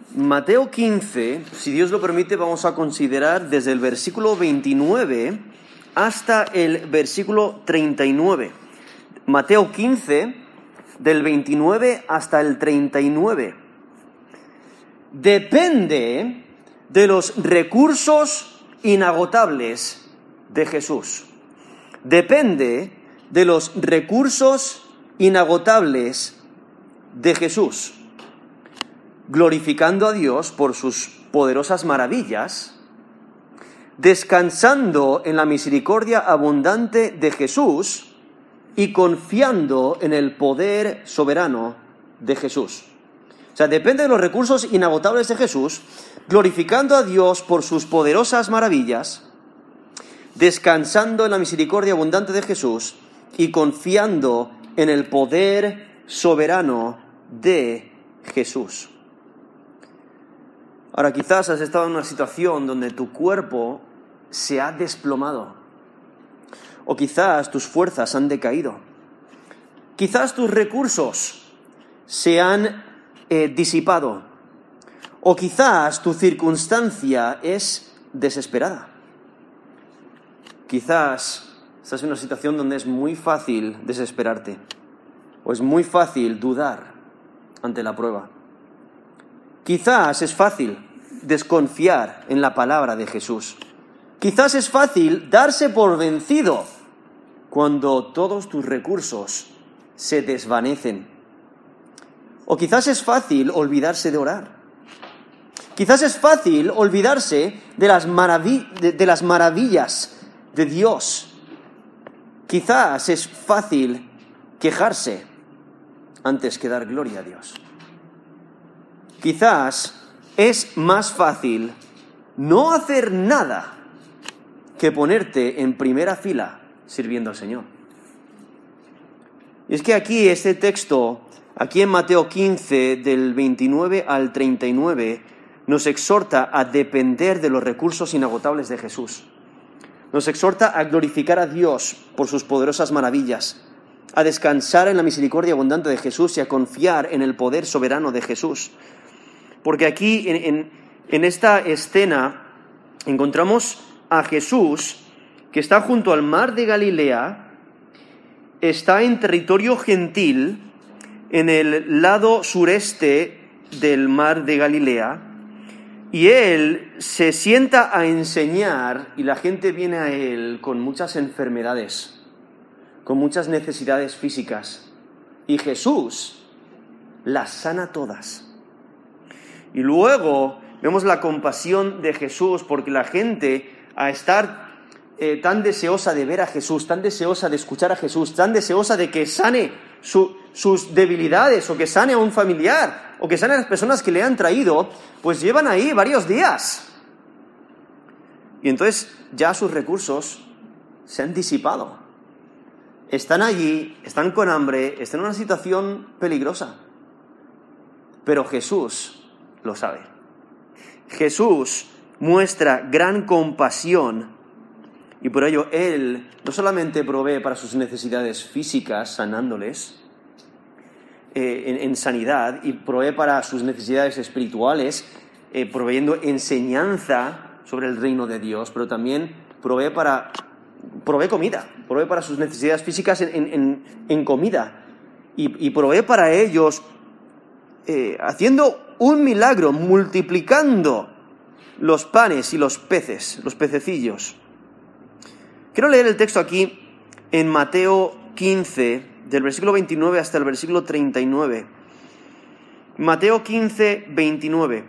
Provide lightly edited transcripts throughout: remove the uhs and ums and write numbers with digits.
Mateo 15, si Dios lo permite, vamos a considerar desde el versículo 29 hasta el versículo 39. Mateo 15, del 29 hasta el 39. Depende de los recursos inagotables de Jesús. Depende de los recursos inagotables de Jesús. Glorificando a Dios por sus poderosas maravillas, descansando en la misericordia abundante de Jesús y confiando en el poder soberano de Jesús. O sea, depende de los recursos inagotables de Jesús, glorificando a Dios por sus poderosas maravillas, descansando en la misericordia abundante de Jesús y confiando en el poder soberano de Jesús. Ahora, quizás has estado en una situación donde tu cuerpo se ha desplomado, o quizás tus fuerzas han decaído, quizás tus recursos se han disipado, o quizás tu circunstancia es desesperada. Quizás estás en una situación donde es muy fácil desesperarte, o es muy fácil dudar ante la prueba. Quizás es fácil desconfiar en la palabra de Jesús. Quizás es fácil darse por vencido cuando todos tus recursos se desvanecen. O quizás es fácil olvidarse de orar. Quizás es fácil olvidarse de las maravillas de Dios. Quizás es fácil quejarse antes que dar gloria a Dios. Quizás es más fácil no hacer nada que ponerte en primera fila sirviendo al Señor. Y es que aquí este texto, aquí en Mateo 15, del 29 al 39, nos exhorta a depender de los recursos inagotables de Jesús. Nos exhorta a glorificar a Dios por sus poderosas maravillas, a descansar en la misericordia abundante de Jesús y a confiar en el poder soberano de Jesús. Porque aquí, en esta escena, encontramos a Jesús que está junto al mar de Galilea, está en territorio gentil, en el lado sureste del mar de Galilea, y él se sienta a enseñar y la gente viene a él con muchas enfermedades, con muchas necesidades físicas, y Jesús las sana todas. Y luego vemos la compasión de Jesús porque la gente, a estar tan deseosa de ver a Jesús, tan deseosa de escuchar a Jesús, tan deseosa de que sane sus debilidades, o que sane a un familiar, o que sane a las personas que le han traído, pues llevan ahí varios días. Y entonces ya sus recursos se han disipado. Están allí, están con hambre, están en una situación peligrosa. Pero Jesús lo sabe. Jesús muestra gran compasión y por ello Él no solamente provee para sus necesidades físicas, sanándoles en sanidad, y provee para sus necesidades espirituales, proveyendo enseñanza sobre el reino de Dios, pero también provee comida, provee para sus necesidades físicas en comida, y provee para ellos haciendo un milagro, multiplicando los panes y los peces, los pececillos. Quiero leer el texto aquí en Mateo 15, del versículo 29 hasta el versículo 39. Mateo 15, 29.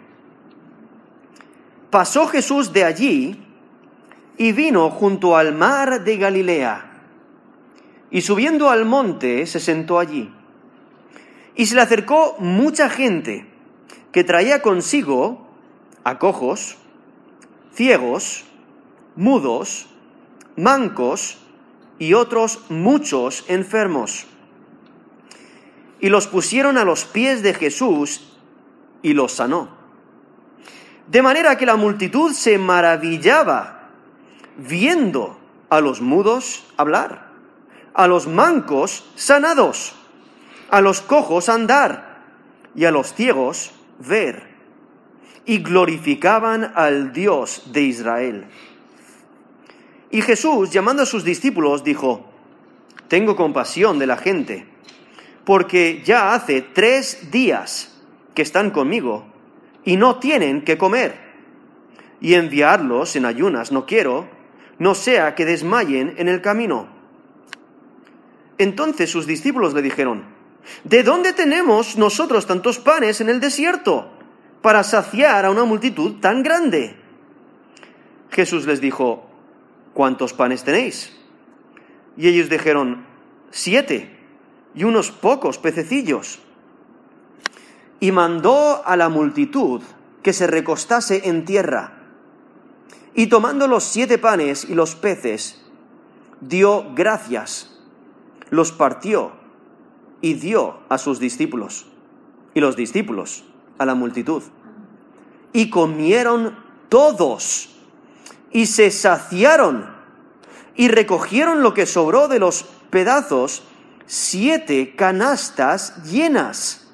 Pasó Jesús de allí y vino junto al mar de Galilea, y subiendo al monte se sentó allí. Y se le acercó mucha gente que traía consigo a cojos, ciegos, mudos, mancos y otros muchos enfermos. Y los pusieron a los pies de Jesús y los sanó. De manera que la multitud se maravillaba viendo a los mudos hablar, a los mancos sanados, a los cojos andar y a los ciegos ver. y glorificaban al Dios de Israel. Y Jesús, llamando a sus discípulos, dijo: tengo compasión de la gente, porque ya hace 3 días que están conmigo y no tienen que comer. Y enviarlos en ayunas no quiero, no sea que desmayen en el camino. Entonces sus discípulos le dijeron: ¿de dónde tenemos nosotros tantos panes en el desierto para saciar a una multitud tan grande? Jesús les dijo: ¿cuántos panes tenéis? Y ellos dijeron: 7, y unos pocos pececillos. Y mandó a la multitud que se recostase en tierra. Y tomando los 7 panes y los peces, dio gracias, los partió y dio a sus discípulos, y los discípulos a la multitud. Y comieron todos, y se saciaron, y recogieron lo que sobró de los pedazos, 7 canastas llenas.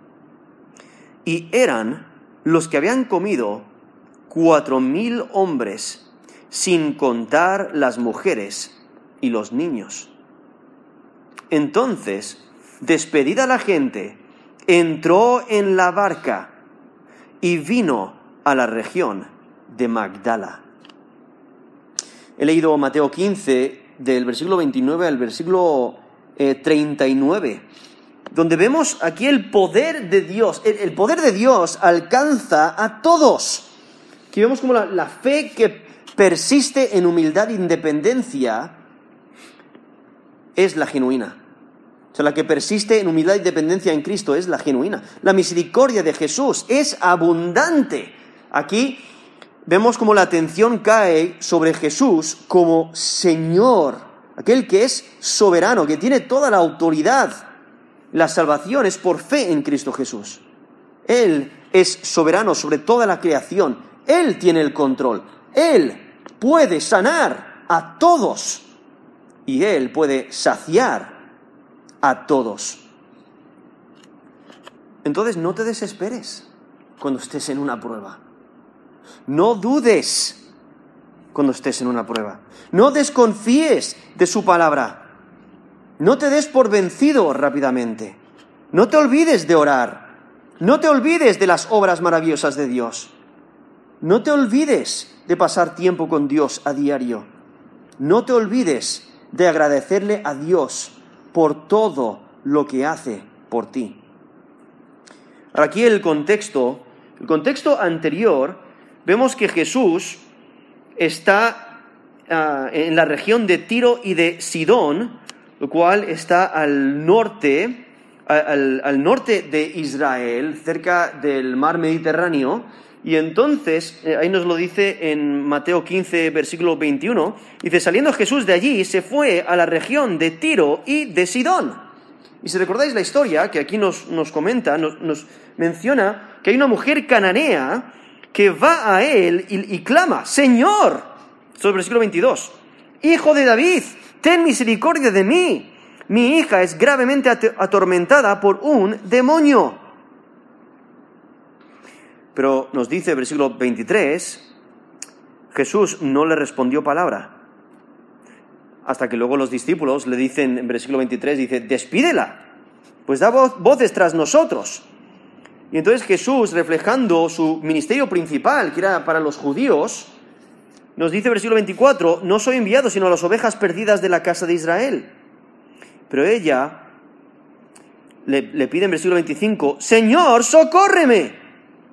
Y eran los que habían comido 4,000 hombres, sin contar las mujeres y los niños. Entonces, despedida la gente, entró en la barca y vino a la región de Magdala. He leído Mateo 15, del versículo 29 al versículo 39, donde vemos aquí el poder de Dios. El poder de Dios alcanza a todos. Aquí vemos como la fe que persiste en humildad e independencia es la genuina. O sea, la que persiste en humildad y dependencia en Cristo es la genuina. La misericordia de Jesús es abundante. Aquí vemos como la atención cae sobre Jesús como Señor, aquel que es soberano, que tiene toda la autoridad. La salvación es por fe en Cristo Jesús. Él es soberano sobre toda la creación. Él tiene el control. Él puede sanar a todos. Y Él puede saciar a todos. Entonces no te desesperes cuando estés en una prueba. No dudes cuando estés en una prueba. No desconfíes de su palabra. No te des por vencido rápidamente. No te olvides de orar. No te olvides de las obras maravillosas de Dios. No te olvides de pasar tiempo con Dios a diario. No te olvides de agradecerle a Dios por todo lo que hace por ti. Aquí el contexto anterior, vemos que Jesús está en la región de Tiro y de Sidón, lo cual está al norte de Israel, cerca del mar Mediterráneo. Y entonces, ahí nos lo dice en Mateo 15, versículo 21, dice: saliendo Jesús de allí, se fue a la región de Tiro y de Sidón. Y si recordáis la historia, que aquí nos comenta, nos menciona que hay una mujer cananea que va a él y clama: Señor, esto es el versículo 22, Hijo de David, ten misericordia de mí. Mi hija es gravemente atormentada por un demonio. Pero nos dice el versículo 23, Jesús no le respondió palabra. Hasta que luego los discípulos le dicen, en versículo 23, dice: despídela, pues da voces tras nosotros. Y entonces Jesús, reflejando su ministerio principal, que era para los judíos, nos dice, versículo 24, no soy enviado sino a las ovejas perdidas de la casa de Israel. Pero ella le pide en versículo 25, Señor, socórreme.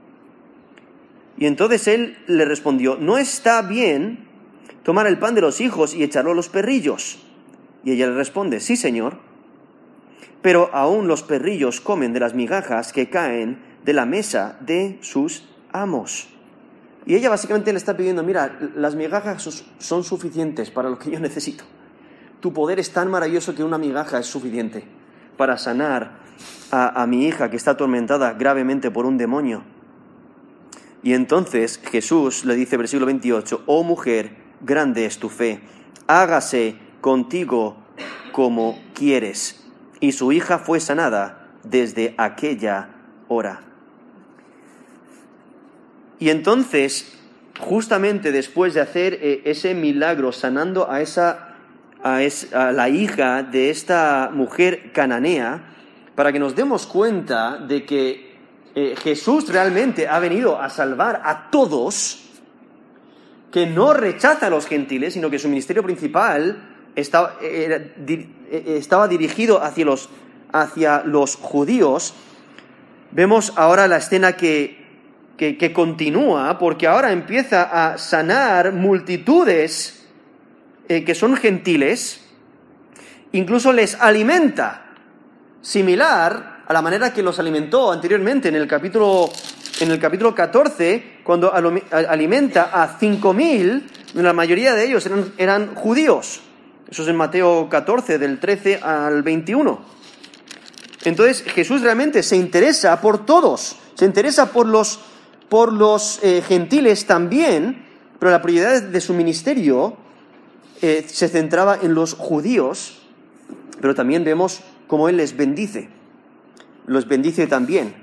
Y entonces él le respondió: no está bien tomar el pan de los hijos y echarlo a los perrillos. Y ella le responde: sí, Señor, pero aún los perrillos comen de las migajas que caen de la mesa de sus amos. Y ella básicamente le está pidiendo: mira, las migajas son suficientes para lo que yo necesito. Tu poder es tan maravilloso que una migaja es suficiente para sanar a mi hija que está atormentada gravemente por un demonio. Y entonces Jesús le dice, versículo 28, oh mujer, grande es tu fe, hágase contigo como quieres. Y su hija fue sanada desde aquella hora. Y entonces, justamente después de hacer ese milagro, sanando a la hija de esta mujer cananea, para que nos demos cuenta de que Jesús realmente ha venido a salvar a todos, que no rechaza a los gentiles, sino que su ministerio principal estaba dirigido hacia los judíos. Vemos ahora la escena que continúa, porque ahora empieza a sanar multitudes que son gentiles, incluso les alimenta, similar a la manera que los alimentó anteriormente en el capítulo 14, cuando alimenta a 5.000, la mayoría de ellos eran judíos. Eso es en Mateo 14, del 13 al 21. Entonces Jesús realmente se interesa por todos, se interesa por los gentiles también, pero la prioridad de su ministerio se centraba en los judíos, pero también vemos cómo Él les bendice, los bendice también.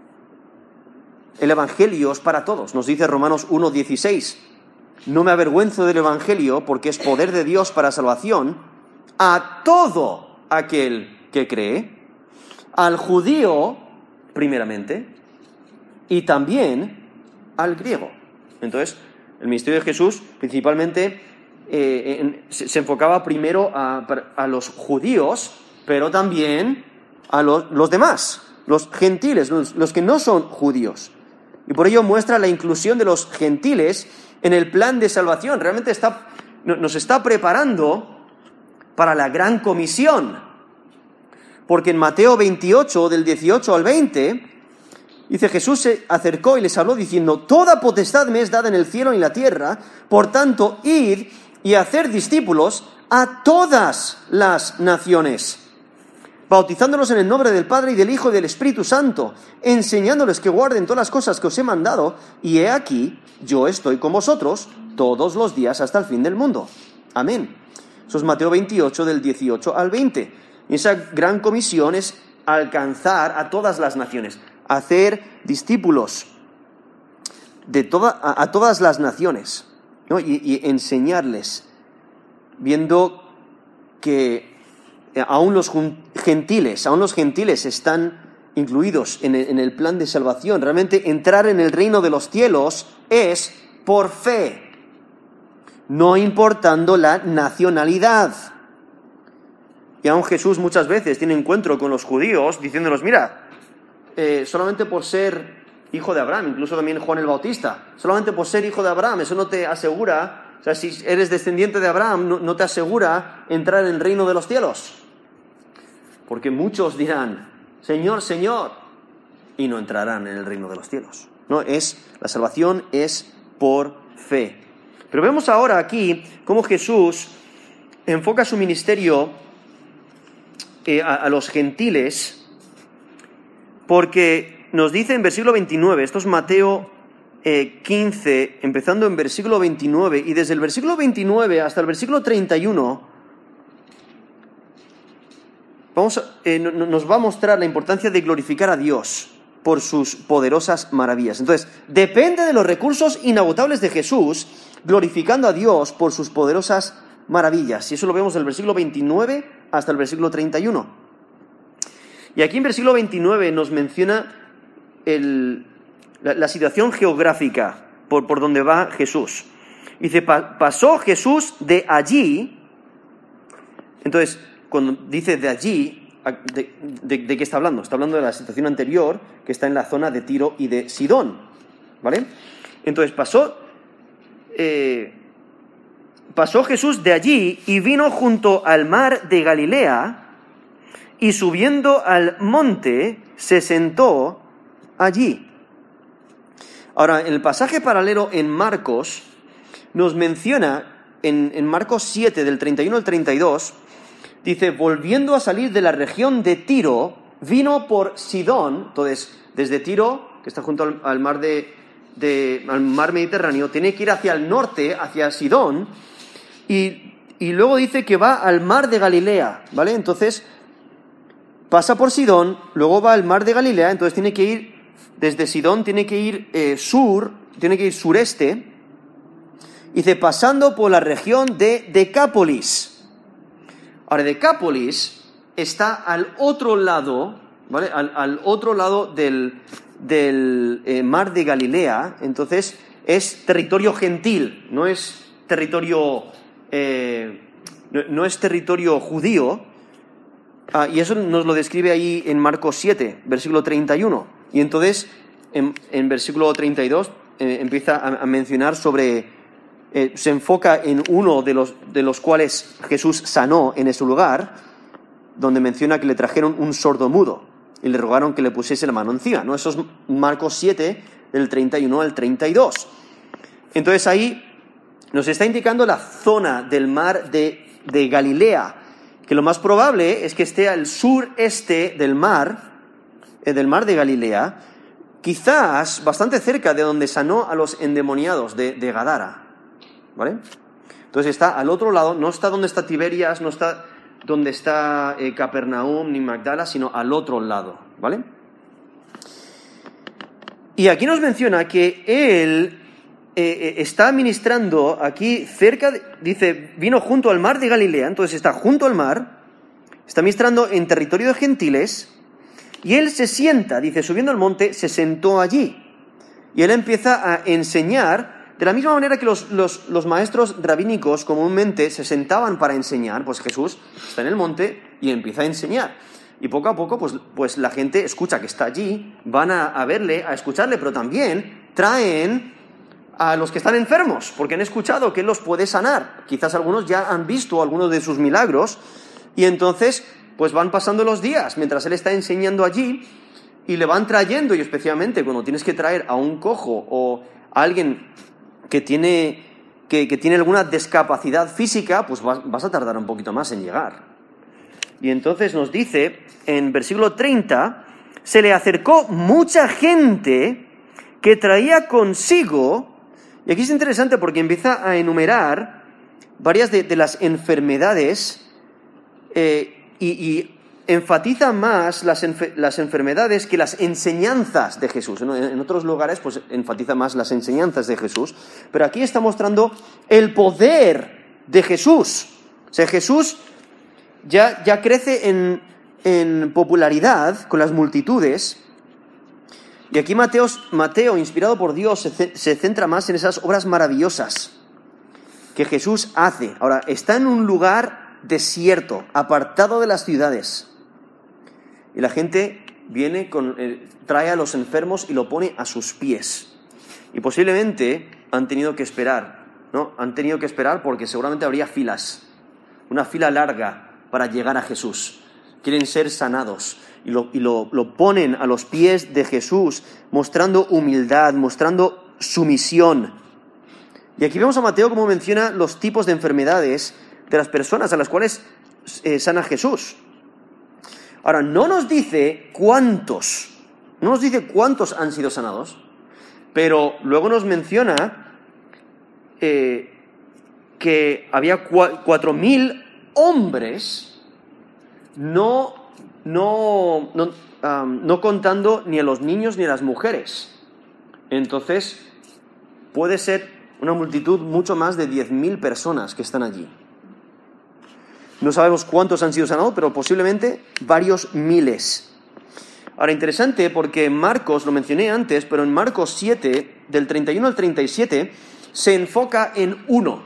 El Evangelio es para todos, nos dice Romanos 1:16. No me avergüenzo del Evangelio porque es poder de Dios para salvación a todo aquel que cree, al judío primeramente y también al griego. Entonces, el ministerio de Jesús principalmente se enfocaba primero a los judíos, pero también a los demás, los gentiles, los que no son judíos. Y por ello muestra la inclusión de los gentiles en el plan de salvación. Realmente nos está preparando para la gran comisión. Porque en Mateo 28, del 18 al 20, dice: Jesús se acercó y les habló diciendo: toda potestad me es dada en el cielo y en la tierra, por tanto, id y hacer discípulos a todas las naciones, bautizándolos en el nombre del Padre y del Hijo y del Espíritu Santo, enseñándoles que guarden todas las cosas que os he mandado, y he aquí, yo estoy con vosotros todos los días hasta el fin del mundo. Amén. Eso es Mateo 28, del 18 al 20. Y esa gran comisión es alcanzar a todas las naciones, hacer discípulos a todas las naciones, ¿no? y enseñarles, viendo que aún los gentiles están incluidos en el plan de salvación. Realmente entrar en el reino de los cielos es por fe, no importando la nacionalidad. Y aún Jesús muchas veces tiene encuentro con los judíos diciéndolos: mira, solamente por ser hijo de Abraham, incluso también Juan el Bautista, solamente por ser hijo de Abraham, eso no te asegura, o sea, si eres descendiente de Abraham, no te asegura entrar en el reino de los cielos. Porque muchos dirán: Señor, Señor, y no entrarán en el reino de los cielos. No, la salvación es por fe. Pero vemos ahora aquí cómo Jesús enfoca su ministerio a los gentiles, porque nos dice en versículo 29, esto es Mateo 15, empezando en versículo 29, y desde el versículo 29 hasta el versículo 31, nos va a mostrar la importancia de glorificar a Dios por sus poderosas maravillas. Entonces, depende de los recursos inagotables de Jesús, glorificando a Dios por sus poderosas maravillas. Y eso lo vemos del versículo 29 hasta el versículo 31. Y aquí en versículo 29 nos menciona la situación geográfica por donde va Jesús. Dice: pasó Jesús de allí. Entonces, cuando dice de allí, ¿de qué está hablando? Está hablando de la situación anterior, que está en la zona de Tiro y de Sidón, ¿vale? Entonces pasó Jesús de allí y vino junto al mar de Galilea, y subiendo al monte se sentó allí. Ahora, en el pasaje paralelo en Marcos, nos menciona, en Marcos 7, del 31 al 32, dice: volviendo a salir de la región de Tiro, vino por Sidón. Entonces, desde Tiro, que está junto al mar al mar Mediterráneo, tiene que ir hacia el norte, hacia Sidón, y luego dice que va al mar de Galilea, ¿vale? Entonces, pasa por Sidón, luego va al mar de Galilea, entonces tiene que ir, desde Sidón tiene que ir sur tiene que ir sureste, dice, pasando por la región de Decápolis. Ahora, Decápolis está al otro lado, ¿vale? Al otro lado del mar de Galilea, entonces es territorio gentil, no es territorio judío, y eso nos lo describe ahí en Marcos 7, versículo 31, y entonces en versículo 32 empieza a mencionar sobre, se enfoca en uno de los cuales Jesús sanó en ese lugar, donde menciona que le trajeron un sordomudo y le rogaron que le pusiese la mano encima, ¿no? Eso es Marcos 7, del 31 al 32. Entonces ahí nos está indicando la zona del mar de Galilea, que lo más probable es que esté al sureste del mar de Galilea, quizás bastante cerca de donde sanó a los endemoniados de Gadara, ¿vale? Entonces está al otro lado, no está donde está Tiberias, no está donde está Capernaum ni Magdala, sino al otro lado, ¿vale? Y aquí nos menciona que él está ministrando aquí cerca, dice, vino junto al mar de Galilea, entonces está junto al mar, está ministrando en territorio de gentiles, y él se sienta, dice, subiendo al monte, se sentó allí, y él empieza a enseñar. De la misma manera que los maestros rabínicos comúnmente se sentaban para enseñar, pues Jesús está en el monte y empieza a enseñar. Y poco a poco, pues la gente escucha que está allí, van a verle, a escucharle, pero también traen a los que están enfermos, porque han escuchado que él los puede sanar. Quizás algunos ya han visto algunos de sus milagros, y entonces pues van pasando los días mientras él está enseñando allí, y le van trayendo, y especialmente cuando tienes que traer a un cojo o a alguien que tiene alguna discapacidad física, pues vas a tardar un poquito más en llegar. Y entonces nos dice, en versículo 30, se le acercó mucha gente que traía consigo, y aquí es interesante porque empieza a enumerar varias de las enfermedades, y enfatiza más las enfermedades que las enseñanzas de Jesús. En otros lugares pues enfatiza más las enseñanzas de Jesús, pero aquí está mostrando el poder de Jesús. O sea, Jesús ya crece en popularidad con las multitudes, y aquí Mateo, inspirado por Dios, se centra más en esas obras maravillosas que Jesús hace. Ahora, está en un lugar desierto, apartado de las ciudades, y la gente viene, trae a los enfermos y lo pone a sus pies. Y posiblemente han tenido que esperar, ¿no? Han tenido que esperar porque seguramente habría filas, una fila larga para llegar a Jesús. Quieren ser sanados y lo ponen a los pies de Jesús, mostrando humildad, mostrando sumisión. Y aquí vemos a Mateo como menciona los tipos de enfermedades de las personas a las cuales sana Jesús. Ahora, no nos dice cuántos han sido sanados, pero luego nos menciona que había 4.000 hombres, no contando ni a los niños ni a las mujeres. Entonces, puede ser una multitud mucho más de 10.000 personas que están allí. No sabemos cuántos han sido sanados, pero posiblemente varios miles. Ahora, interesante porque en Marcos, lo mencioné antes, pero en Marcos 7, del 31 al 37, se enfoca en uno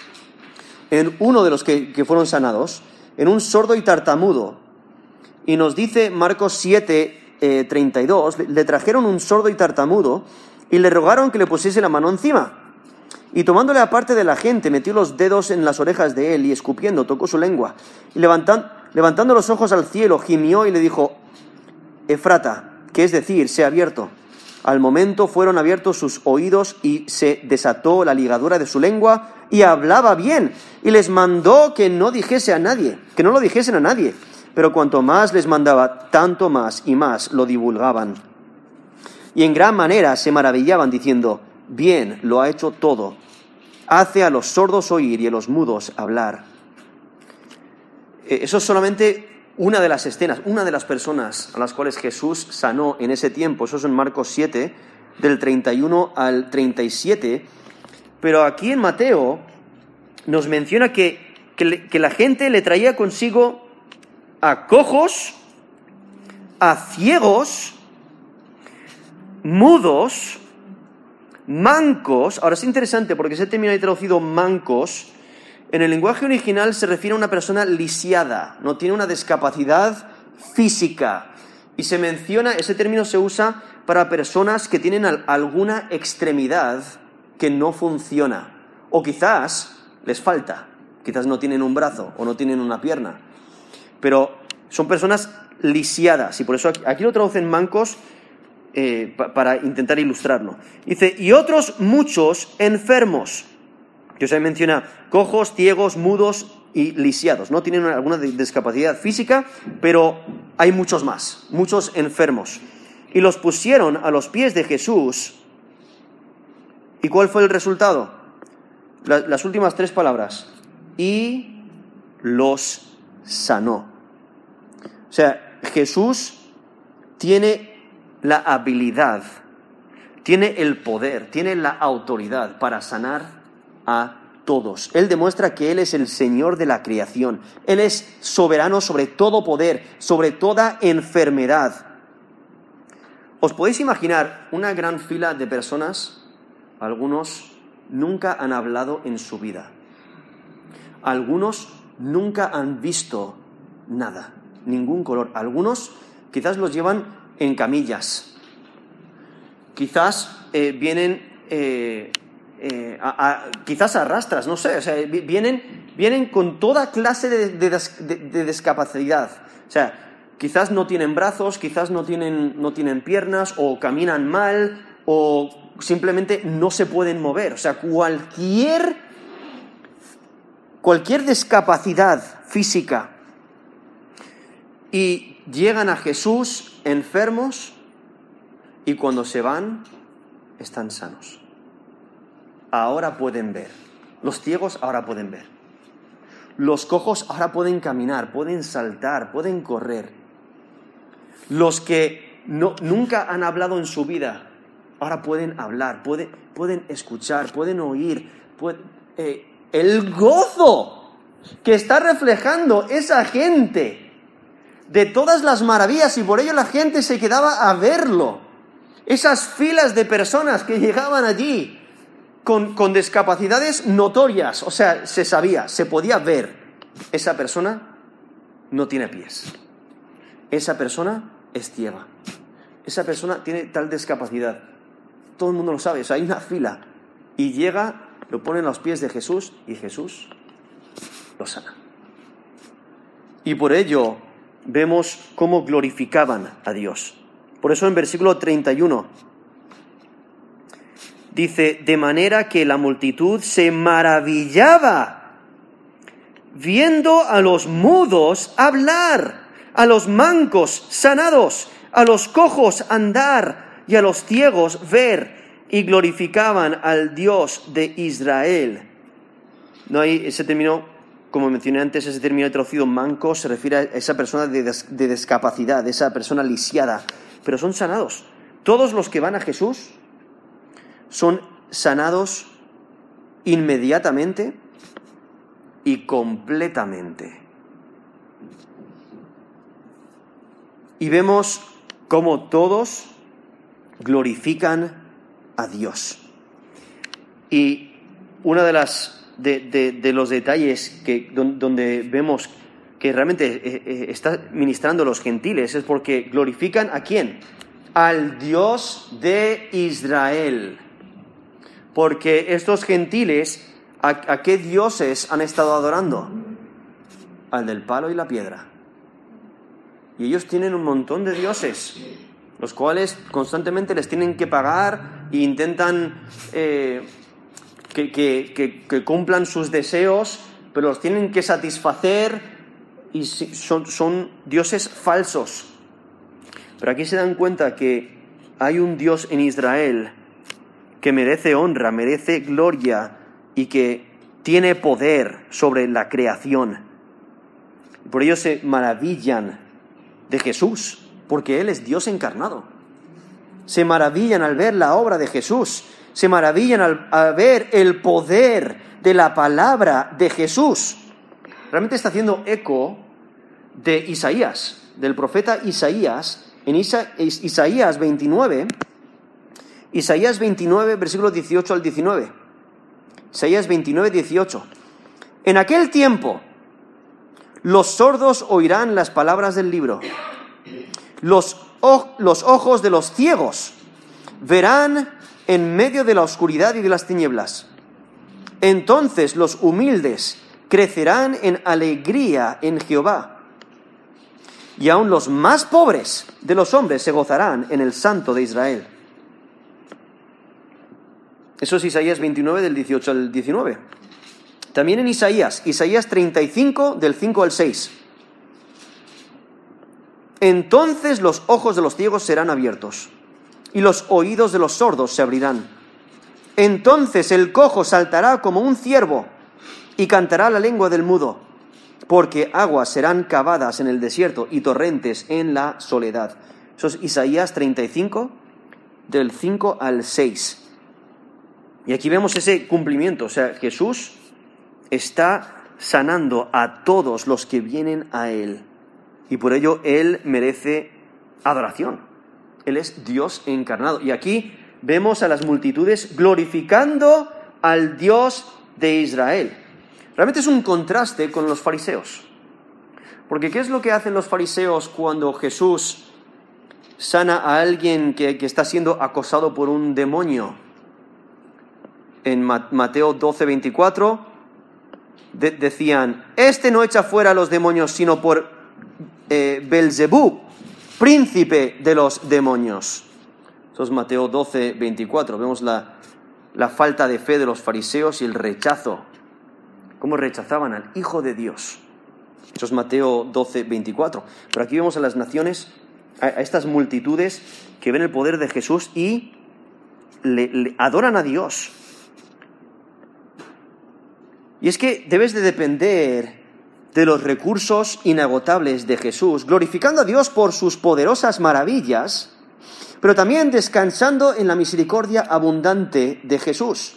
de los que fueron sanados, en un sordo y tartamudo. Y nos dice Marcos 7, 32, le trajeron un sordo y tartamudo y le rogaron que le pusiese la mano encima. Y tomándole aparte de la gente, metió los dedos en las orejas de él y escupiendo tocó su lengua. Y levantando los ojos al cielo, gimió y le dijo, Efrata, que es decir, sea abierto. Al momento fueron abiertos sus oídos y se desató la ligadura de su lengua y hablaba bien. Y les mandó que no lo dijesen a nadie. Pero cuanto más les mandaba, tanto más y más lo divulgaban. Y en gran manera se maravillaban diciendo, bien lo ha hecho todo. Hace a los sordos oír y a los mudos hablar. Eso es solamente una de las escenas, una de las personas a las cuales Jesús sanó en ese tiempo. Eso es en Marcos 7, del 31 al 37, pero aquí en Mateo nos menciona que la gente le traía consigo a cojos, a ciegos, mudos, mancos. Ahora es interesante porque ese término ahí traducido mancos, en el lenguaje original se refiere a una persona lisiada, no tiene una discapacidad física. Y se menciona, ese término se usa para personas que tienen alguna extremidad que no funciona. O quizás les falta, quizás no tienen un brazo o no tienen una pierna. Pero son personas lisiadas y por eso aquí lo traducen mancos para intentar ilustrarlo. Dice, y otros muchos enfermos. Que se menciona cojos, ciegos, mudos y lisiados. No tienen alguna discapacidad física, pero hay muchos más, muchos enfermos. Y los pusieron a los pies de Jesús. ¿Y cuál fue el resultado? Las últimas 3 palabras. Y los sanó. O sea, Jesús tiene la habilidad, tiene el poder, tiene la autoridad para sanar a todos. Él demuestra que Él es el Señor de la creación. Él es soberano sobre todo poder, sobre toda enfermedad. ¿Os podéis imaginar una gran fila de personas? Algunos nunca han hablado en su vida. Algunos nunca han visto nada, ningún color. Algunos quizás los llevan en camillas. Quizás vienen... quizás arrastras, no sé, o sea, vienen con toda clase de discapacidad. O sea, quizás no tienen brazos, quizás no tienen piernas, o caminan mal, o simplemente no se pueden mover. O sea, cualquier discapacidad física. Y llegan a Jesús enfermos, y cuando se van, están sanos. Ahora pueden ver. Los ciegos ahora pueden ver. Los cojos ahora pueden caminar, pueden saltar, pueden correr. Los que nunca han hablado en su vida, ahora pueden hablar, pueden escuchar, pueden oír. El gozo que está reflejando esa gente de todas las maravillas, y por ello la gente se quedaba a verlo. Esas filas de personas que llegaban allí con discapacidades notorias, o sea, se sabía, se podía ver, esa persona no tiene pies, esa persona es ciega, esa persona tiene tal discapacidad, todo el mundo lo sabe, o sea, hay una fila, y llega, lo pone en los pies de Jesús, y Jesús lo sana. Y por ello vemos cómo glorificaban a Dios. Por eso en versículo 31... dice, de manera que la multitud se maravillaba viendo a los mudos hablar, a los mancos sanados, a los cojos andar y a los ciegos ver, y glorificaban al Dios de Israel. No hay ese término, como mencioné antes, ese término traducido manco se refiere a esa persona de discapacidad, esa persona lisiada, pero son sanados. Todos los que van a Jesús son sanados inmediatamente y completamente. Y vemos cómo todos glorifican a Dios. Y uno de los detalles donde vemos que realmente está ministrando a los gentiles es porque glorifican ¿a quién? Al Dios de Israel. Porque estos gentiles, ¿a qué dioses han estado adorando? Al del palo y la piedra. Y ellos tienen un montón de dioses, los cuales constantemente les tienen que pagar e intentan que cumplan sus deseos, pero los tienen que satisfacer, y son dioses falsos. Pero aquí se dan cuenta que hay un Dios en Israel que merece honra, merece gloria y que tiene poder sobre la creación. Por ello se maravillan de Jesús, porque Él es Dios encarnado. se maravillan al ver la obra de Jesús, se maravillan al ver el poder de la palabra de Jesús. Realmente está haciendo eco de Isaías, del profeta Isaías, en Isaías 29, versículos 18 al 19. Isaías 29, 18. En aquel tiempo, los sordos oirán las palabras del libro. Los ojos de los ciegos verán en medio de la oscuridad y de las tinieblas. Entonces los humildes crecerán en alegría en Jehová. Y aun los más pobres de los hombres se gozarán en el Santo de Israel. Eso es Isaías 29, del 18 al 19. También en Isaías 35, del 5 al 6. Entonces los ojos de los ciegos serán abiertos, y los oídos de los sordos se abrirán. Entonces el cojo saltará como un ciervo, y cantará la lengua del mudo, porque aguas serán cavadas en el desierto y torrentes en la soledad. Eso es Isaías 35, del 5 al 6. Y aquí vemos ese cumplimiento, o sea, Jesús está sanando a todos los que vienen a Él. Y por ello Él merece adoración. Él es Dios encarnado. Y aquí vemos a las multitudes glorificando al Dios de Israel. Realmente es un contraste con los fariseos. Porque ¿qué es lo que hacen los fariseos cuando Jesús sana a alguien que está siendo acosado por un demonio? En Mateo 12, 24, decían, este no echa fuera a los demonios, sino por Belzebú, príncipe de los demonios. Eso es Mateo 12, 24. Vemos la falta de fe de los fariseos y el rechazo. Cómo rechazaban al Hijo de Dios. Eso es Mateo 12, 24. Pero aquí vemos a las naciones, a estas multitudes que ven el poder de Jesús y le adoran a Dios. Y es que debes de depender de los recursos inagotables de Jesús, glorificando a Dios por sus poderosas maravillas, pero también descansando en la misericordia abundante de Jesús.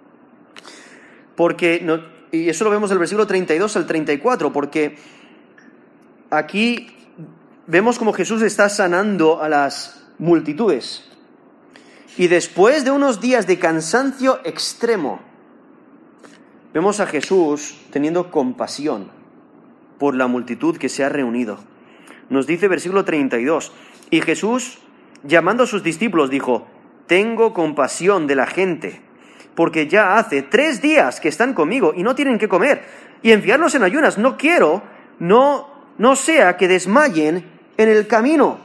Y eso lo vemos del versículo 32 al 34, porque aquí vemos como Jesús está sanando a las multitudes. Y después de unos días de cansancio extremo, vemos a Jesús teniendo compasión por la multitud que se ha reunido. Nos dice versículo 32, y Jesús, llamando a sus discípulos, dijo, tengo compasión de la gente, porque ya hace 3 días que están conmigo y no tienen qué comer, y enviarlos en ayunas no quiero, no sea que desmayen en el camino.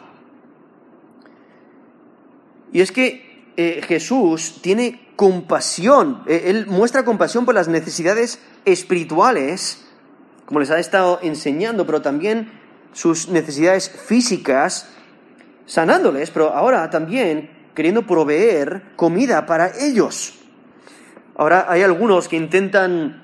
Y es que Jesús tiene compasión, Él muestra compasión por las necesidades espirituales, como les ha estado enseñando, pero también sus necesidades físicas, sanándoles, pero ahora también queriendo proveer comida para ellos. Ahora hay algunos que intentan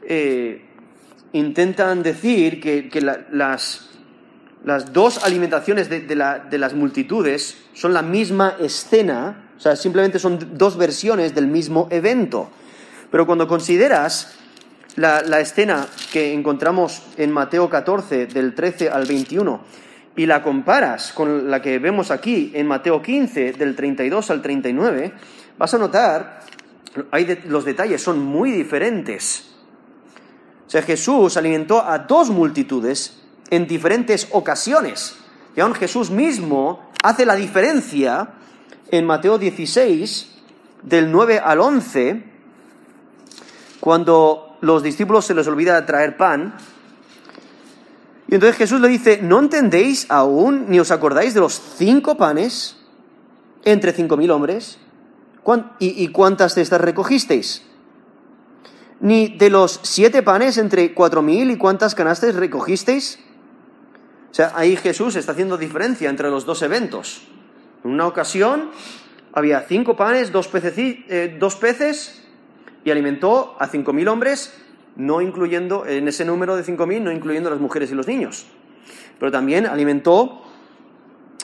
decir que las dos alimentaciones de las multitudes son la misma escena, o sea, simplemente son 2 versiones del mismo evento. Pero cuando consideras la escena que encontramos en Mateo 14, del 13 al 21, y la comparas con la que vemos aquí en Mateo 15, del 32 al 39, vas a notar, los detalles son muy diferentes. O sea, Jesús alimentó a 2 multitudes en diferentes ocasiones. Y aún Jesús mismo hace la diferencia en Mateo 16, del 9 al 11, cuando los discípulos se les olvida traer pan. Y entonces Jesús le dice, ¿no entendéis aún ni os acordáis de los 5 panes entre 5,000 hombres? ¿Y cuántas cestas recogisteis? ¿Ni de los 7 panes entre 4,000 y cuántas canastas recogisteis? O sea, ahí Jesús está haciendo diferencia entre los 2 eventos. En una ocasión había 5 panes, 2 peces, y alimentó a 5,000 hombres, no incluyendo, en ese número de 5,000, no incluyendo las mujeres y los niños. Pero también alimentó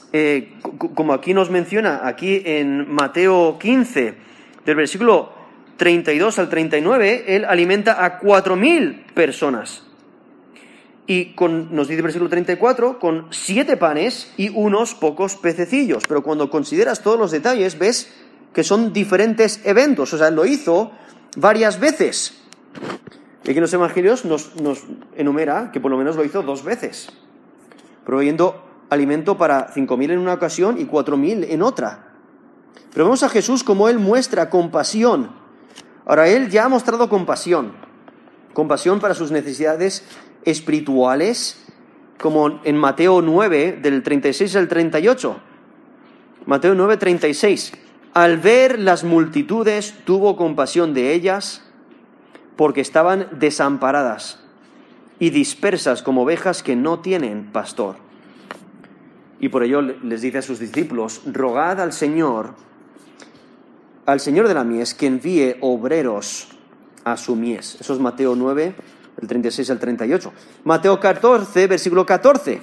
como aquí nos menciona, aquí en Mateo 15, del versículo 32 al 39, Él alimenta a 4.000 personas. Y nos dice el versículo 34, con 7 panes y unos pocos pececillos. Pero cuando consideras todos los detalles, ves que son diferentes eventos. O sea, lo hizo varias veces. Y aquí en los evangelios nos enumera que por lo menos lo hizo 2 veces, proveyendo alimento para 5.000 en una ocasión y 4.000 en otra. Pero vemos a Jesús como Él muestra compasión. Ahora, Él ya ha mostrado compasión para sus necesidades espirituales, como en Mateo 9, del 36 al 38. Mateo 9, 36. Al ver las multitudes, tuvo compasión de ellas, porque estaban desamparadas y dispersas como ovejas que no tienen pastor. Y por ello les dice a sus discípulos, rogad al Señor de la mies, que envíe obreros a su mies. Eso es Mateo 9, del 36 al 38. Mateo 14, versículo 14.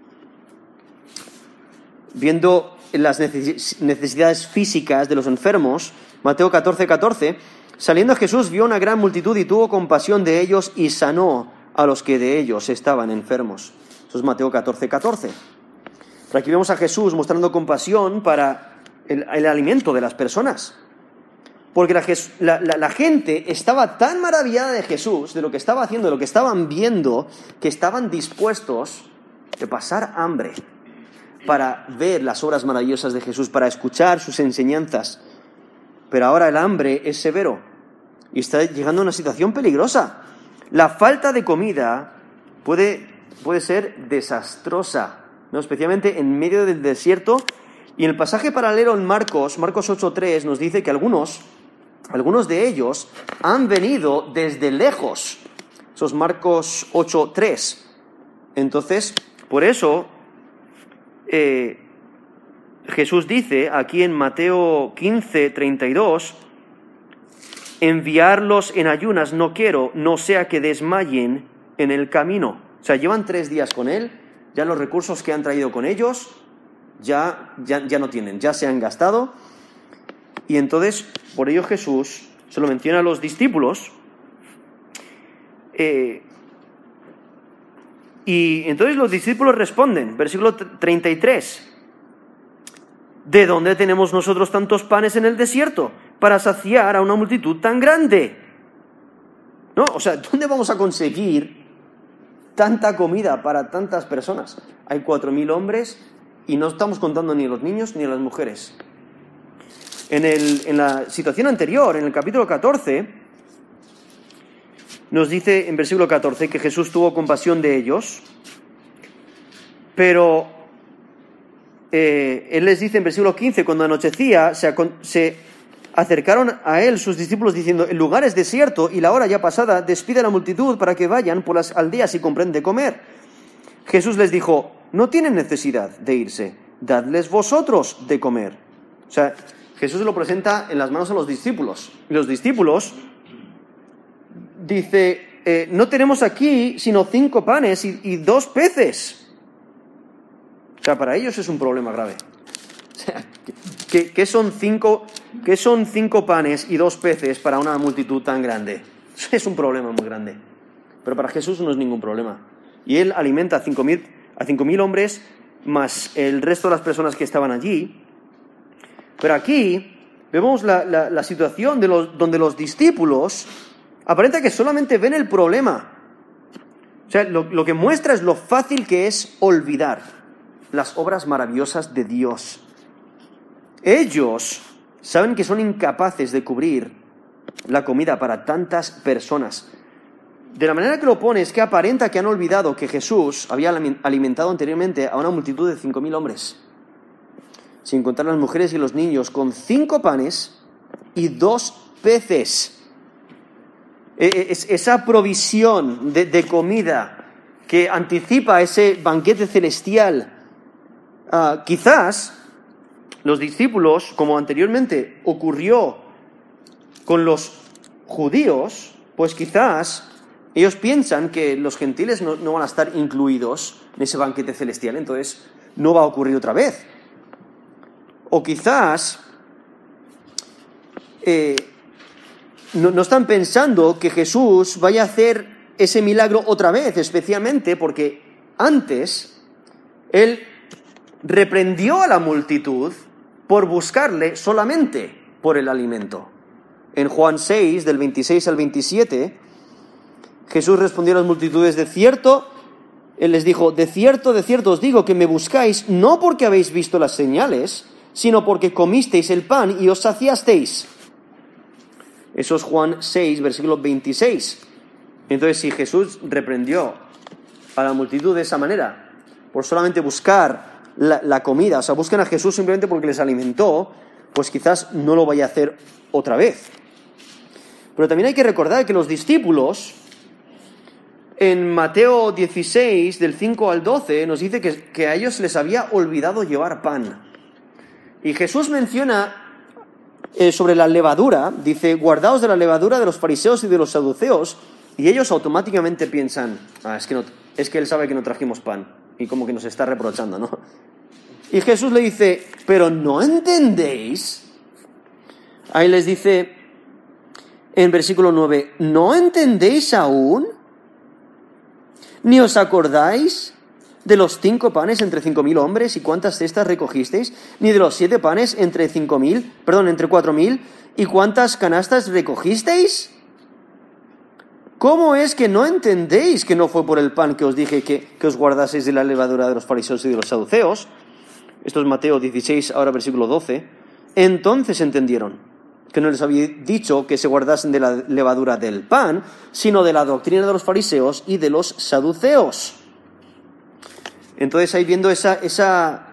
Viendo las necesidades físicas de los enfermos, Mateo 14, 14, saliendo Jesús vio una gran multitud y tuvo compasión de ellos y sanó a los que de ellos estaban enfermos. Eso es Mateo 14, 14. Pero aquí vemos a Jesús mostrando compasión para el alimento de las personas. Porque la gente estaba tan maravillada de Jesús, de lo que estaba haciendo, de lo que estaban viendo, que estaban dispuestos de pasar hambre para ver las obras maravillosas de Jesús, para escuchar sus enseñanzas. Pero ahora el hambre es severo y está llegando a una situación peligrosa. La falta de comida puede ser desastrosa, ¿no? Especialmente en medio del desierto. Y en el pasaje paralelo en Marcos 8:3 nos dice que algunos de ellos han venido desde lejos. Eso es Marcos 8:3. Entonces, por eso Jesús dice aquí en Mateo 15:32, enviarlos en ayunas no quiero, no sea que desmayen en el camino. O sea, llevan 3 días con Él, ya los recursos que han traído con ellos ya no tienen, ya se han gastado. Y entonces, por ello Jesús se lo menciona a los discípulos. Y entonces los discípulos responden, versículo 33. ¿De dónde tenemos nosotros tantos panes en el desierto para saciar a una multitud tan grande? ¿No? O sea, ¿dónde vamos a conseguir tanta comida para tantas personas? Hay 4.000 hombres y no estamos contando ni a los niños ni a las mujeres. En la situación anterior, en el capítulo 14, nos dice en versículo 14 que Jesús tuvo compasión de ellos, pero Él les dice en versículo 15, cuando anochecía, se acercaron a Él sus discípulos diciendo, el lugar es desierto y la hora ya pasada, despide a la multitud para que vayan por las aldeas y compren de comer. Jesús les dijo, no tienen necesidad de irse, dadles vosotros de comer. O sea, Jesús lo presenta en las manos a los discípulos. Y los discípulos dice, no tenemos aquí sino 5 panes y 2 peces. O sea, para ellos es un problema grave. O sea, ¿qué son 5 panes y 2 peces para una multitud tan grande? Es un problema muy grande. Pero para Jesús no es ningún problema. Y Él alimenta a 5.000 hombres, más el resto de las personas que estaban allí. Pero aquí vemos la situación donde los discípulos aparenta que solamente ven el problema. O sea, lo que muestra es lo fácil que es olvidar las obras maravillosas de Dios. Ellos saben que son incapaces de cubrir la comida para tantas personas. De la manera que lo pone es que aparenta que han olvidado que Jesús había alimentado anteriormente a una multitud de 5.000 hombres, sin contar las mujeres y los niños, con 5 panes y 2 peces. Esa provisión de comida que anticipa ese banquete celestial. Quizás los discípulos, como anteriormente ocurrió con los judíos, pues quizás ellos piensan que los gentiles no van a estar incluidos en ese banquete celestial, entonces no va a ocurrir otra vez. O quizás no están pensando que Jesús vaya a hacer ese milagro otra vez, especialmente porque antes Él reprendió a la multitud por buscarle solamente por el alimento. En Juan 6, del 26 al 27, Jesús respondió a las multitudes: de cierto, Él les dijo, de cierto os digo que me buscáis no porque habéis visto las señales, sino porque comisteis el pan y os saciasteis. Eso es Juan 6, versículo 26. Entonces, si Jesús reprendió a la multitud de esa manera, por solamente buscar la comida, o sea, buscan a Jesús simplemente porque les alimentó, pues quizás no lo vaya a hacer otra vez. Pero también hay que recordar que los discípulos, en Mateo 16, del 5 al 12, nos dice que a ellos les había olvidado llevar pan. Y Jesús menciona sobre la levadura, dice, guardaos de la levadura de los fariseos y de los saduceos, y ellos automáticamente piensan, es que él sabe que no trajimos pan, y como que nos está reprochando, ¿no? Y Jesús le dice, pero ¿no entendéis? Ahí les dice, en versículo 9, ¿no entendéis aún? ¿Ni os acordáis de los 5 panes entre 5.000 hombres y cuántas cestas recogisteis? ¿Ni de los 7 panes entre 4.000 y cuántas canastas recogisteis? ¿Cómo es que no entendéis que no fue por el pan que os dije que os guardaseis de la levadura de los fariseos y de los saduceos? Esto es Mateo 16, ahora versículo 12. Entonces entendieron que no les había dicho que se guardasen de la levadura del pan, sino de la doctrina de los fariseos y de los saduceos. Entonces, ahí viendo esa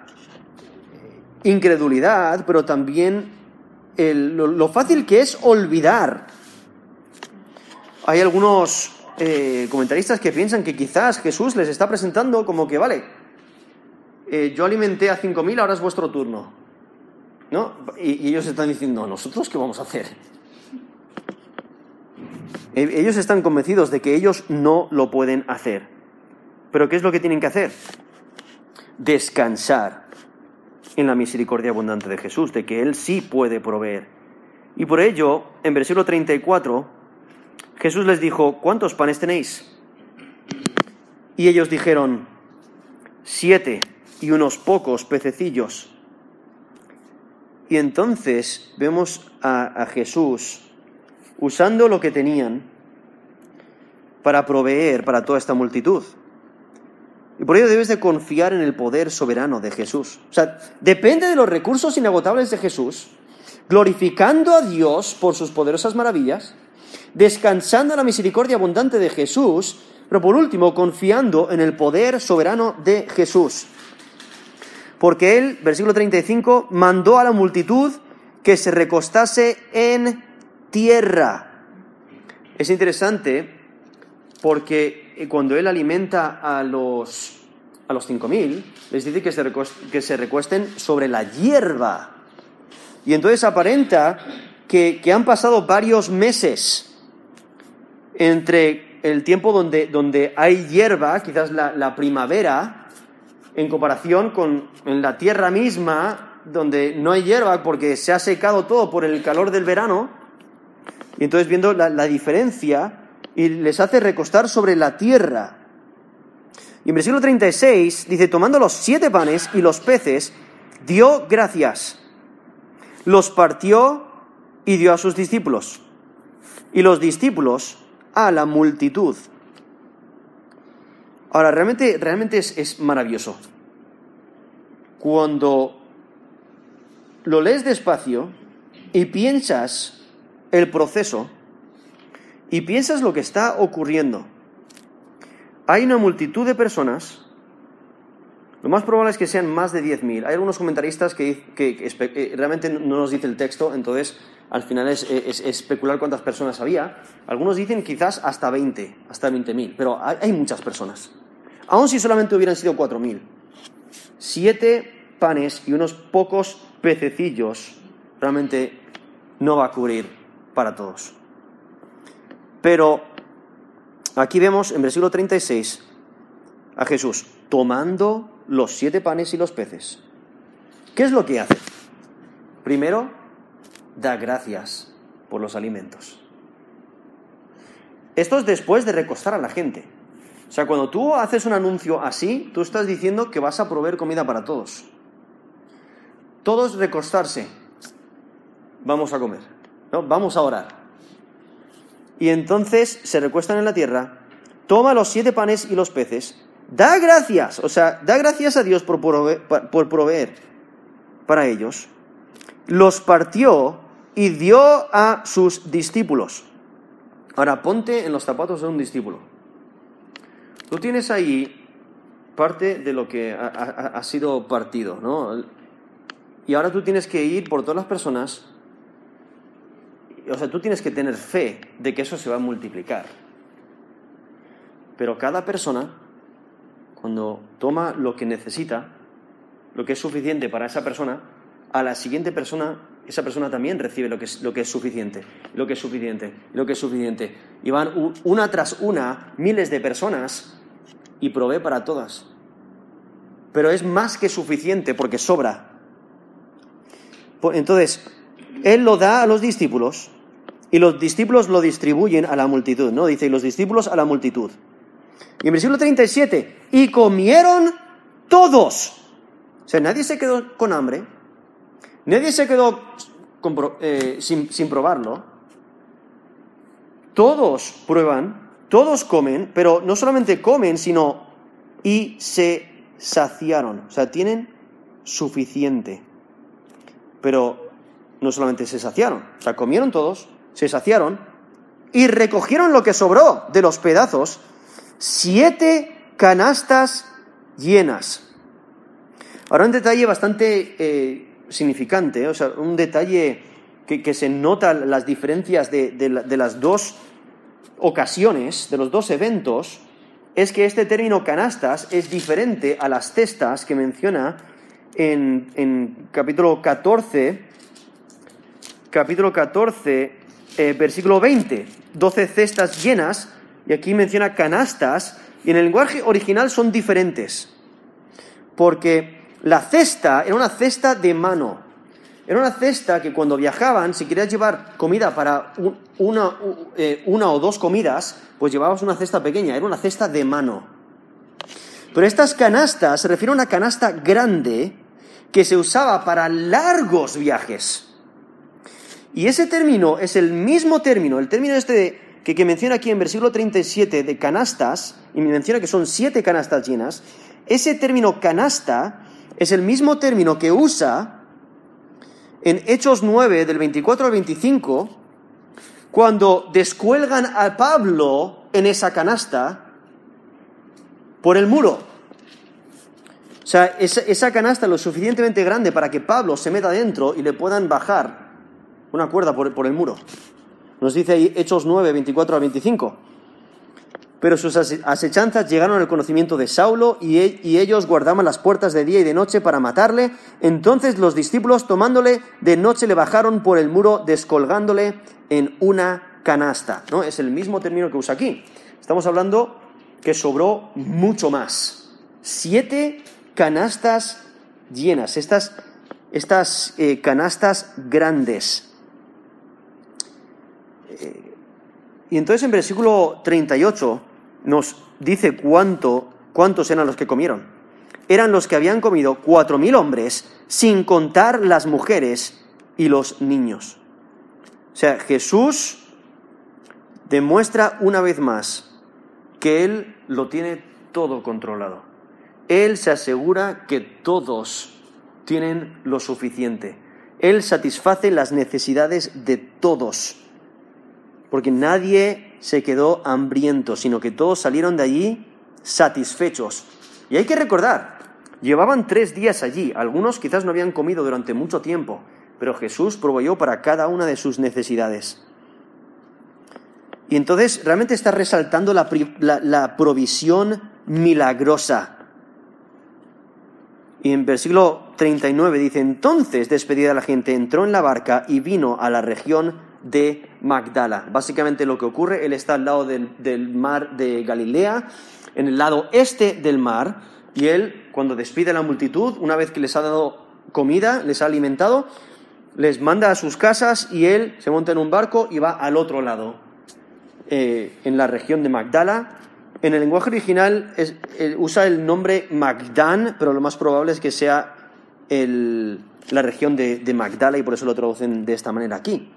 incredulidad, pero también lo fácil que es olvidar. Hay algunos comentaristas que piensan que quizás Jesús les está presentando como que, vale, yo alimenté a 5.000, ahora es vuestro turno, ¿no? Y ellos están diciendo, ¿nosotros qué vamos a hacer? Ellos están convencidos de que ellos no lo pueden hacer. ¿Pero qué es lo que tienen que hacer? Descansar en la misericordia abundante de Jesús, de que Él sí puede proveer. Y por ello, en versículo 34, Jesús les dijo, ¿cuántos panes tenéis? Y ellos dijeron, 7 y unos pocos pececillos. Y entonces vemos a Jesús usando lo que tenían para proveer para toda esta multitud. Y por ello debes de confiar en el poder soberano de Jesús. O sea, depende de los recursos inagotables de Jesús, glorificando a Dios por sus poderosas maravillas, descansando en la misericordia abundante de Jesús, pero por último, confiando en el poder soberano de Jesús. Porque Él, versículo 35, mandó a la multitud que se recostase en tierra. Es interesante porque cuando Él alimenta a los 5.000, les dice que se recuesten sobre la hierba. Y entonces aparenta que han pasado varios meses entre el tiempo donde hay hierba, quizás la primavera, en comparación con en la tierra misma, donde no hay hierba porque se ha secado todo por el calor del verano. Y entonces viendo la diferencia, y les hace recostar sobre la tierra. Y en versículo 36 dice, tomando los 7 panes y los peces, dio gracias, los partió y dio a sus discípulos, y los discípulos a la multitud. Ahora, realmente es maravilloso. Cuando lo lees despacio y piensas el proceso y piensas lo que está ocurriendo, hay una multitud de personas, lo más probable es que sean más de 10.000. Hay algunos comentaristas que realmente no nos dice el texto, entonces al final es especular cuántas personas había. Algunos dicen quizás hasta 20.000, pero hay muchas personas. Aun si solamente hubieran sido 4.000. 7 panes y unos pocos pececillos realmente no va a cubrir para todos. Pero aquí vemos en versículo 36 a Jesús tomando los 7 panes y los peces. ¿Qué es lo que hace? Primero, da gracias por los alimentos. Esto es después de recostar a la gente. O sea, cuando tú haces un anuncio así, tú estás diciendo que vas a proveer comida para todos. Todos recostarse. Vamos a comer, ¿no? Vamos a orar. Y entonces se recuestan en la tierra, toma los 7 panes y los peces, da gracias, o sea, da gracias a Dios por proveer para ellos, los partió y dio a sus discípulos. Ahora, ponte en los zapatos de un discípulo. Tú tienes ahí parte de lo que ha sido partido, ¿no? Y ahora tú tienes que ir por todas las personas. O sea, tú tienes que tener fe de que eso se va a multiplicar. Pero cada persona, cuando toma lo que necesita, lo que es suficiente para esa persona, a la siguiente persona, esa persona también recibe lo que es suficiente, lo que es suficiente, lo que es suficiente. Y van una tras una, miles de personas, y provee para todas. Pero es más que suficiente porque sobra. Entonces, Él lo da a los discípulos, y los discípulos lo distribuyen a la multitud, ¿no? Dice, y los discípulos a la multitud. Y en versículo 37, y comieron todos. O sea, nadie se quedó con hambre, nadie se quedó sin probarlo. Todos prueban, todos comen, pero no solamente comen, sino y se saciaron. O sea, tienen suficiente. Pero no solamente se saciaron, o sea, comieron todos, se saciaron y recogieron lo que sobró de los pedazos, 7 canastas llenas. Ahora un detalle bastante significante, o sea, un detalle que se nota las diferencias de las dos ocasiones, de los dos eventos, es que este término canastas es diferente a las cestas que menciona en capítulo 14, versículo 20, 12 cestas llenas, y aquí menciona canastas, y en el lenguaje original son diferentes, porque la cesta era una cesta de mano, era una cesta que cuando viajaban, si querías llevar comida para una o dos comidas, pues llevabas una cesta pequeña, era una cesta de mano. Pero estas canastas se refieren a una canasta grande que se usaba para largos viajes. Y ese término es el mismo término, el término que menciona aquí en versículo 37 de canastas, y me menciona que son 7 canastas llenas. Ese término canasta es el mismo término que usa en Hechos 9, del 24 al 25, cuando descuelgan a Pablo en esa canasta por el muro. O sea, esa canasta es lo suficientemente grande para que Pablo se meta dentro y le puedan bajar una cuerda por el muro. Nos dice ahí Hechos 9, 24 al 25. Pero sus asechanzas llegaron al conocimiento de Saulo y ellos guardaban las puertas de día y de noche para matarle. Entonces los discípulos, tomándole de noche, le bajaron por el muro, descolgándole en una canasta, ¿no? Es el mismo término que usa aquí. Estamos hablando que sobró mucho más. 7 canastas llenas, estas canastas grandes. Y entonces en versículo 38 nos dice cuántos eran los que comieron. Eran los que habían comido 4.000 hombres, sin contar las mujeres y los niños. O sea, Jesús demuestra una vez más que Él lo tiene todo controlado. Él se asegura que todos tienen lo suficiente. Él satisface las necesidades de todos. Porque nadie se quedó hambriento, sino que todos salieron de allí satisfechos. Y hay que recordar, llevaban 3 días allí, algunos quizás no habían comido durante mucho tiempo, pero Jesús proveyó para cada una de sus necesidades. Y entonces realmente está resaltando la provisión milagrosa. Y en versículo 39 dice, entonces, despedida la gente, entró en la barca y vino a la región de Magdala. Básicamente lo que ocurre, él está al lado del mar de Galilea, en el lado este del mar, y él, cuando despide a la multitud, una vez que les ha dado comida, les ha alimentado, les manda a sus casas y él se monta en un barco y va al otro lado, en la región de Magdala. En el lenguaje original usa el nombre Magdán, pero lo más probable es que sea la región de Magdala, y por eso lo traducen de esta manera aquí.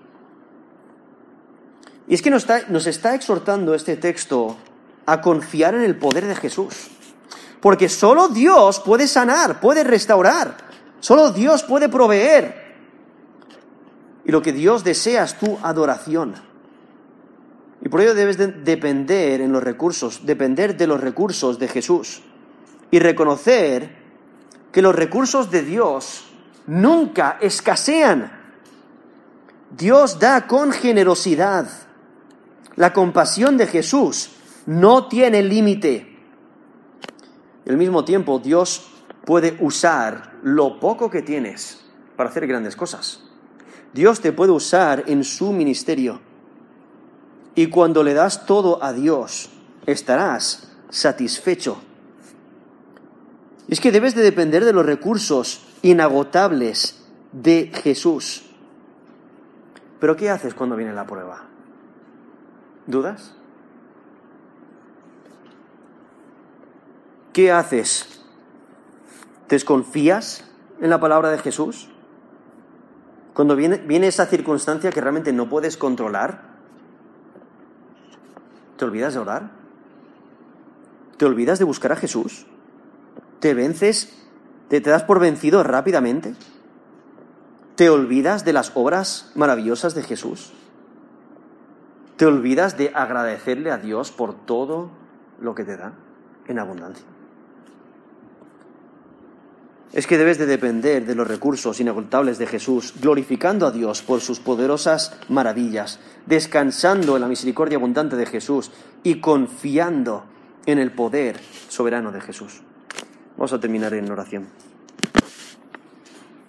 Y es que nos está exhortando este texto a confiar en el poder de Jesús. Porque solo Dios puede sanar, puede restaurar. Solo Dios puede proveer. Y lo que Dios desea es tu adoración. Y por ello debes depender de los recursos de Jesús. Y reconocer que los recursos de Dios nunca escasean. Dios da con generosidad. La compasión de Jesús no tiene límite. Y al mismo tiempo, Dios puede usar lo poco que tienes para hacer grandes cosas. Dios te puede usar en su ministerio. Y cuando le das todo a Dios, estarás satisfecho. Y es que debes de depender de los recursos inagotables de Jesús. Pero ¿qué haces cuando viene la prueba? ¿Dudas? ¿Qué haces? ¿Desconfías en la palabra de Jesús? Cuando viene esa circunstancia que realmente no puedes controlar, ¿te olvidas de orar? ¿Te olvidas de buscar a Jesús? ¿Te vences? ¿Te das por vencido rápidamente? ¿Te olvidas de las obras maravillosas de Jesús? ¿Te olvidas de agradecerle a Dios por todo lo que te da en abundancia? Es que debes de depender de los recursos inagotables de Jesús, glorificando a Dios por sus poderosas maravillas, descansando en la misericordia abundante de Jesús y confiando en el poder soberano de Jesús. Vamos a terminar en oración.